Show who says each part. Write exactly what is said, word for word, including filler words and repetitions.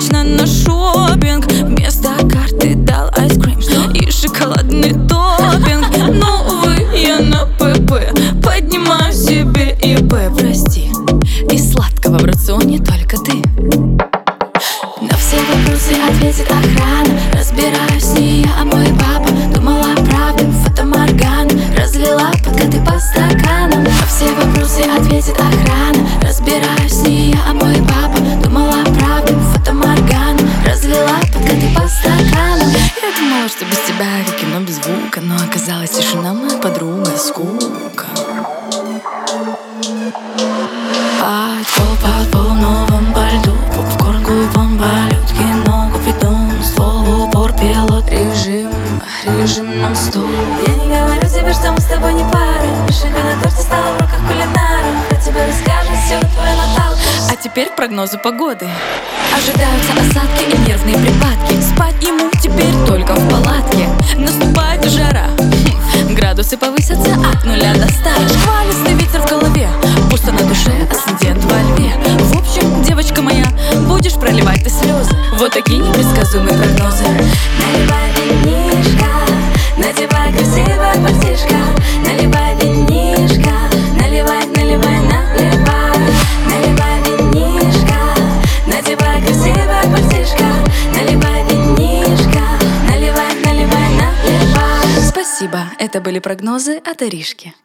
Speaker 1: вечно на шопинг. Вместо карты дал айскрим и шоколадный топпинг. Но, увы, я на ПП поднимаю себе ИП. Прости, из сладкого в рационе только ты.
Speaker 2: На все вопросы ответит охрана. Разбираюсь не я, а мой папа. Думала правда, фотоморгана. Разлила подкаты по стаканам. На все вопросы ответит охрана. Разбираюсь не я, а мой папа. Думала правда, фотоморгана. Разлила подкаты по стаканам.
Speaker 1: Я думала, что без тебя как кино без звука, но оказалась тишина, моя подруга, скука.
Speaker 2: Под пол, под пол, новым по льду. Попкорн, купон, полетки, ногу, питон. Ствол в упор, пилот, режим, режим нон-стоп. Я не говорю тебе, что мы с тобой не пара. Вишенка на торте стала в руках кулинара. Про тебя расскажет все твоя Наталка.
Speaker 1: А теперь прогнозы погоды.
Speaker 2: Ожидаются осадки и нервные припадки.
Speaker 1: Спать ему теперь только в палатке. Наступает жара, градусы повысятся от нуля до ста. Шквалистый ветер в голове, пусто на душе, асцендент во льве. В общем, девочка моя, будешь проливать ты слезы. Вот такие непредсказуемые прогнозы.
Speaker 2: Наливай винишко, надевай красивое пальтишко. Наливай винишко, наливай, наливай, наливай. Наливай винишко, надевай красивое пальтишко. Наливай винишко, наливай, наливай, наливай.
Speaker 1: Спасибо, это были прогнозы от Аришки.